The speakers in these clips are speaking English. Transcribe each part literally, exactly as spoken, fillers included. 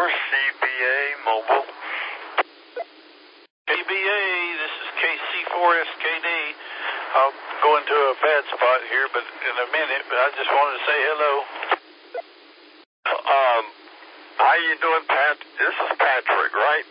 four C B A Mobile. C B A, this is K C four S K D. I'll go into a bad spot here, but in a minute. But I just wanted to say hello. Um, how you doing, Pat? This is Patrick, right?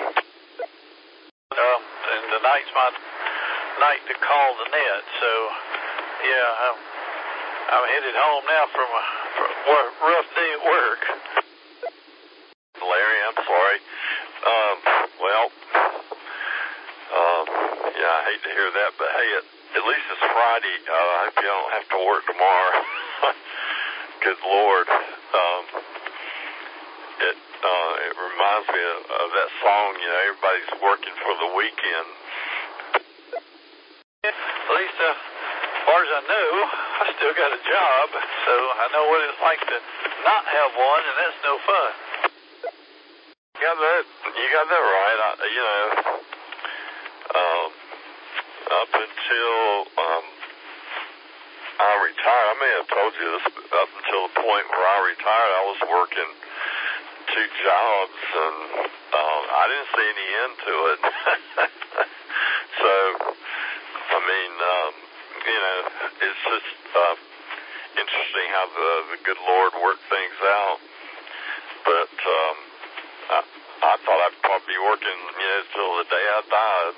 Um, and the night's my night to call the net, so yeah, I'm, I'm headed home now from a, from a rough day at work. Larry, I'm sorry. Um, well, um, yeah, I hate to hear that, but hey, at, at least it's Friday. Uh, I hope you don't have to work tomorrow. Good Lord. Um, it, uh, it reminds me of, of that song, you know, everybody's working for the weekend. At least, uh, as far as I know, I still got a job, so I know what it's like to not have one, and that's no fun. You got that, you got that right. I, you know, um, up until um, I retired, I may have told you this, up until the point where I retired, I was working two jobs, and um, I didn't see any end to it. So, I mean, um, you know, it's just uh, interesting how the, the good Lord worked things out. But um, I, I thought I'd probably be working, you know, till the day I died.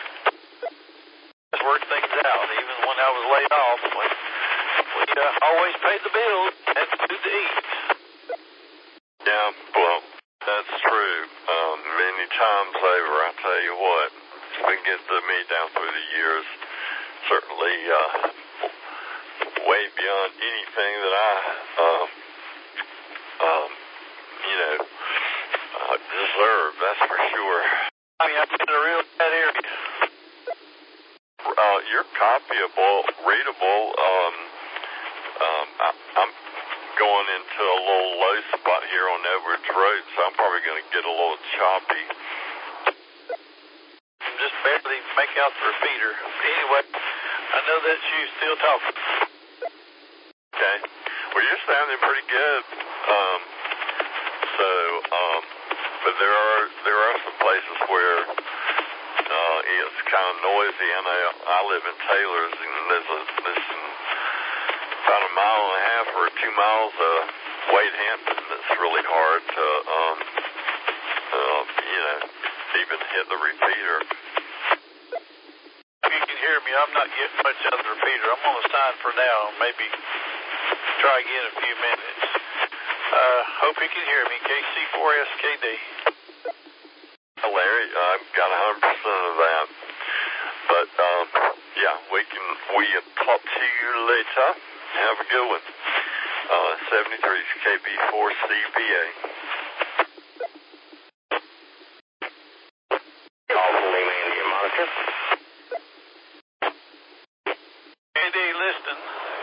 Just worked things out, even when I was laid off. We, we uh, always paid the bills, had food to eat. Yeah, well, that's true. Um, many times over, I tell you what, it's been getting to me down through the years. Certainly uh, way beyond anything that I, uh, um, you know, uh, deserve, that's for sure. I mean, I'm in a real bad area. Uh, you're copyable, readable. Um, um, I, I'm going into a little low spot here on Edwards Road, so I'm probably going to get a little choppy. I'm just barely make out the repeater. Anyway, I know that you still talking. Okay. Well, you're sounding pretty good. Um, so, um, but there are there are some places where uh, it's kind of noisy. I know I live in Taylor's, and there's a there's some, about a mile and a half or two miles of Wade Hampton that's really hard to, um, uh, you know, even hit the repeater. If you can hear me, I'm not getting much out of the repeater. I'm on the sign for now. Maybe try again in a few minutes. Uh, hope you can hear me. K C four S K D. Larry, I've got one hundred percent of that. But, um, yeah, we can, we talk to you later. Have a good one. Uh, seventy-three K B four C B A. Calling Mandy, monitor. Andy, listen.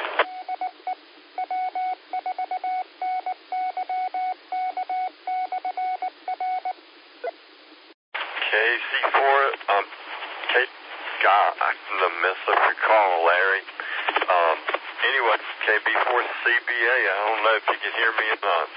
K C four, um, K, God, I couldn't mess up your call, Larry. Um, anyway, K B four C B A, I don't know if you can hear me or not.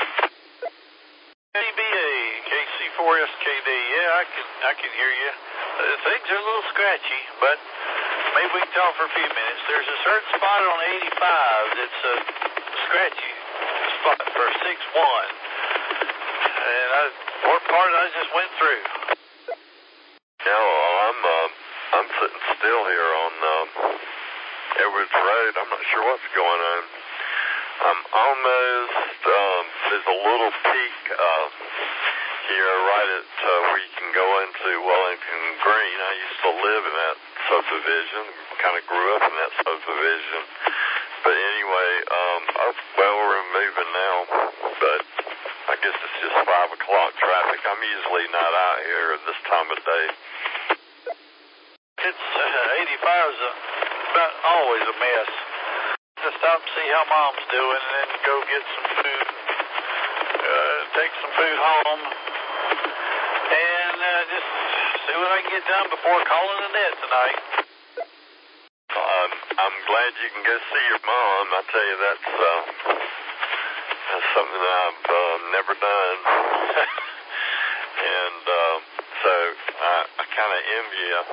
C B A, K C four S K D. Yeah, I can, I can hear you. Uh, things are a little scratchy, but maybe we can talk for a few minutes. There's a certain spot on eighty-five that's a scratchy spot for six one. And I, what part I just went through. No, I'm, um, I'm sitting still here on, um, Edwards Road. I'm not sure what's going on. I'm almost, um, there's a little peak, uh, here right at, uh, where you can go into Wellington Green. I used to live in that subdivision, kind of grew up in that subdivision. But anyway, um, oh, well, we're moving now, but I guess it's just five o'clock traffic. I'm usually not out here at this time of day. It's, uh, eighty-five is a, about always a mess. Just stop and see how Mom's doing, and then go get some food, uh, take some food home, and uh, just see what I can get done before calling the net tonight. Um, I'm glad you can go see your mom. I tell you, that's uh, That's something I've uh, never done. And um, so I, I kind of envy you.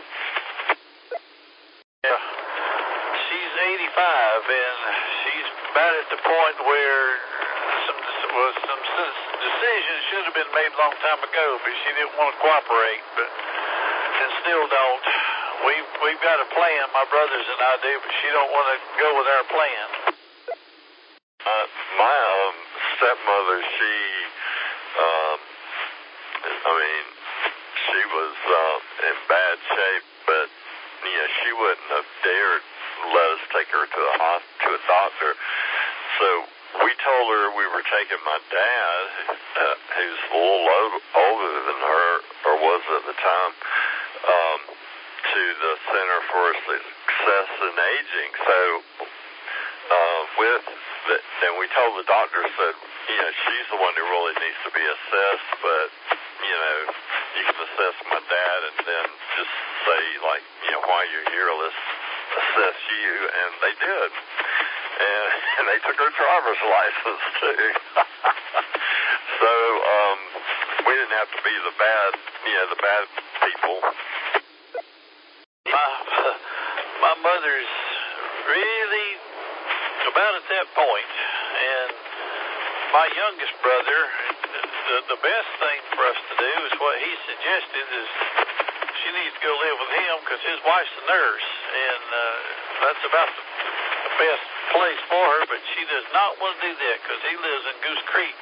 Yeah. She's eighty-five, and she's about at the point where some well, some decisions should have been made a long time ago, but she didn't want to cooperate, but and still don't. We've, we've got a plan, my brothers and I do, but she don't want to go with our plan. Uh, my um, stepmother, she, um, I mean, she was uh, in bad shape, but, you know, she wouldn't have dared let us take her to a, to a doctor. So we told her we were taking my dad, uh, who's a little old, older than her, or was at the time, um, to the Center for Success in Aging. So uh, with the, and we told the doctor, said, you know, she's the one who really needs to be assessed, but, you know, you can assess my dad and then just say, like, you know, while you're here, let's assess you. And they did. And, and they took her driver's license, too. So um, we didn't have to be the bad, you know, the bad people. My, my mother's really about at that point, and my youngest brother, the, the best thing for us to do is what he suggested is she needs to go live with him because his wife's a nurse, and uh, that's about the, the best place for her, but she does not want to do that because he lives in Goose Creek.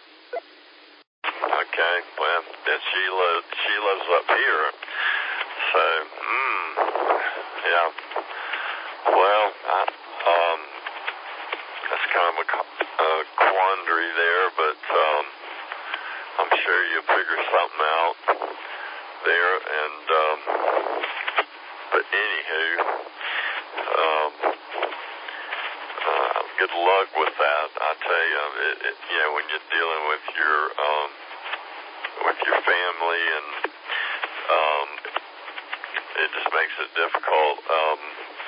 Okay, well, and she, li- she lives up here, so, hmm, yeah, well, I, um, that's kind of a, a quandary there, but um, I'm sure you'll figure something out there. And um, but anywho, um, uh, good luck with that. I tell you, it, it, you know, when you're dealing with your um, with your family, and um, it just makes it difficult. Um,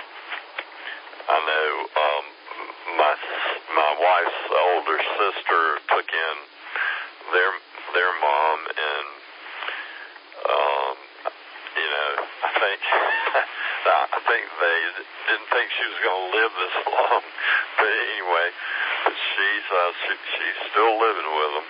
I know. Um, My my wife's older sister took in their their mom, and um, you know, I think I think they didn't think she was going to live this long. But anyway, she's uh, she, she's still living with them.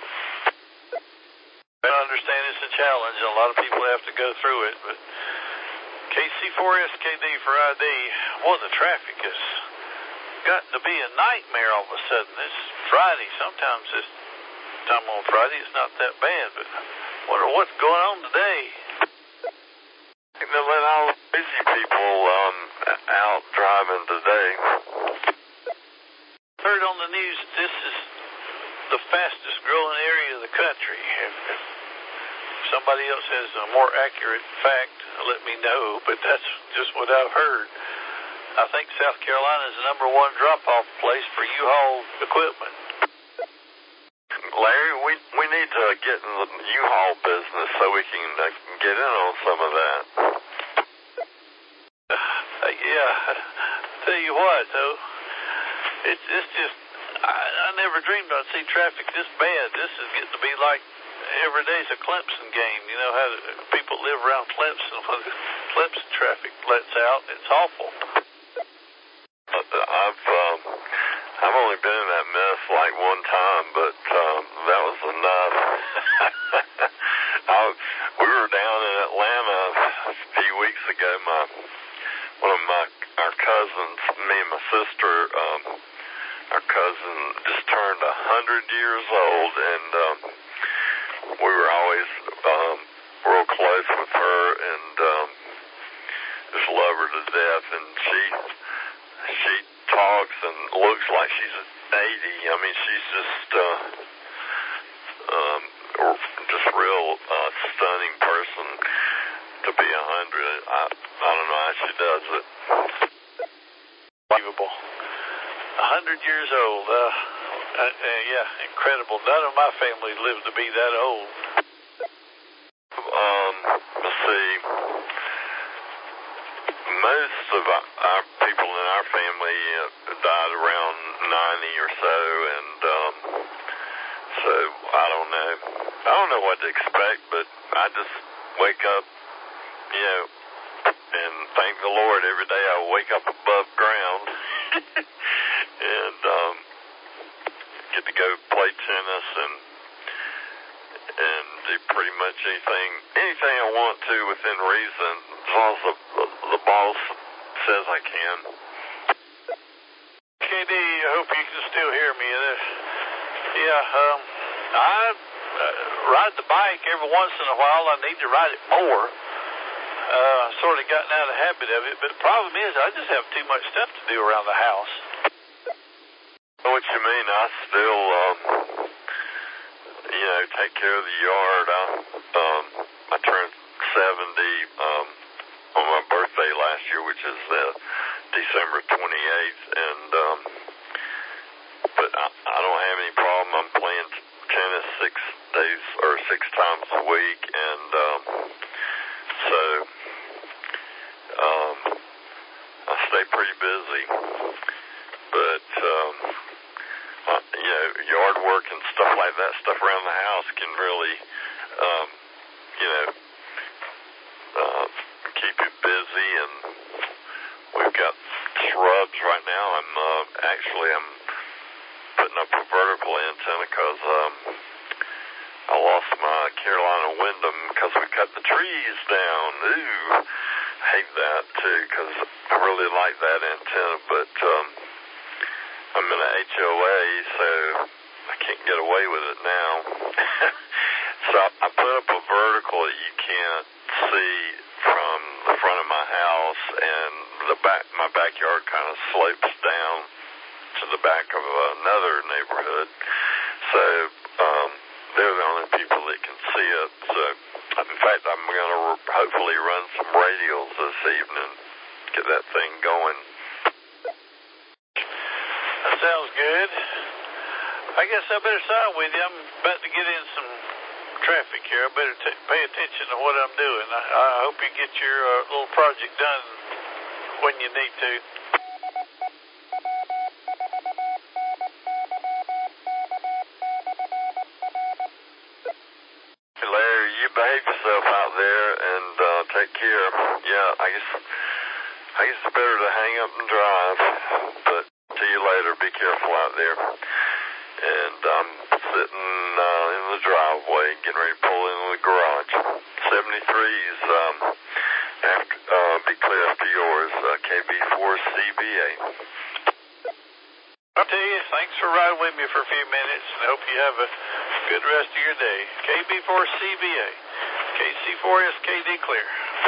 I understand it's a challenge, and a lot of people have to go through it. But K C four S K D for I D. Well, the traffic is gotten to be a nightmare all of a sudden. It's Friday. Sometimes this time on Friday it's not that bad, but I wonder what's going on today. They're letting all the busy people um, out driving today. Heard on the news that this is the fastest growing area of the country. If, if somebody else has a more accurate fact, let me know, but that's just what I've heard. I think South Carolina is the number one drop-off place for U-Haul equipment. Larry, we we need to get in the U-Haul business so we can uh, get in on some of that. Uh, yeah, tell you what, though, it's it's just I, I never dreamed I'd see traffic this bad. This is getting to be like every day's a Clemson game. You know how people live around Clemson when the Clemson traffic lets out. It's awful. I've um, I've only been in that mess like one time, but um, that was enough. I, we were down in Atlanta a few weeks ago. My one of my our cousins, me and my sister, um, our cousin just turned a hundred years old, and um, we were always um, real close with her, and um, just love her to death, and she. She talks and looks like she's eighty. I mean, she's just, uh, um, just real uh, stunning person to be a hundred. I, I don't know how she does it. Unbelievable. A hundred years old. Uh, uh, uh, yeah, incredible. None of my family lived to be that old. Um, let's see. Most of our, our people in our family uh, died around ninety or so, and um, don't know. I don't know what to expect, but I just wake up, you know, and thank the Lord every day I wake up above ground and um, get to go play tennis and and do pretty much anything anything I want to within reason, as long as the, the boss says I can. K D, I hope you can still hear me. Yeah, um, I uh, ride the bike every once in a while. I need to ride it more. Uh, sort of gotten out of the habit of it, but the problem is I just have too much stuff to do around the house. I know what you mean. I still, um, you know, take care of the yard. I, um, I turned seventy um, on my birthday last year, which is uh, December twenty-eighth, and um, but I, I don't have any problem. I'm playing tennis six days or six times a week, and um, so um, I stay pretty busy. But um, uh, you know, yard work and stuff like that, stuff around the house can really, um, you know, uh, keep you busy. And we've got shrubs right now. I'm uh, actually I'm putting up a vertical antenna because um, I lost my Carolina Wyndham because we cut the trees down. Ooh, I hate that too because I really like that antenna, but um, I'm in an H O A, so I can't get away with it now. So I, I put up a vertical that you can't see from the front of my house, and the back, my backyard kind of slopes down to the back of another neighborhood. So um, they're the only people that can see it. So in fact, I'm going to hopefully run some radials this evening, get that thing going. That sounds good. I guess I better sign with you. I'm about to get in some traffic here. I better t- pay attention to what I'm doing. I, I hope you get your uh, little project done when you need to. Larry, you behave yourself out there and uh, take care. Yeah, I guess I guess it's better to hang up and drive. But see you later. Be careful out there. And I'm sitting uh, in the driveway, getting ready to pull into the garage. seventy-threes, um, after, uh, be clear after yours, uh, K B four C B A. I'll tell you, thanks for riding with me for a few minutes, and I hope you have a good rest of your day. K B four C B A, K C four S K D clear.